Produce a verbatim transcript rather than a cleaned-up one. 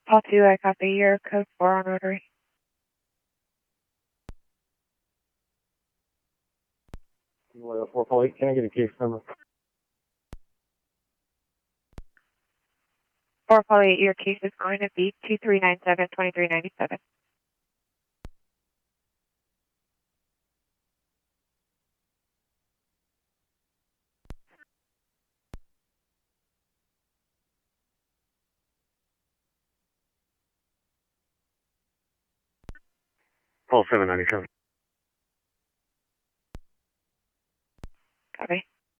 Call two, I copy your code four on rotary. four call eight, can I get a case number? four call eight, your case is going to be two three nine seven, two three nine seven. Call seven ninety-seven.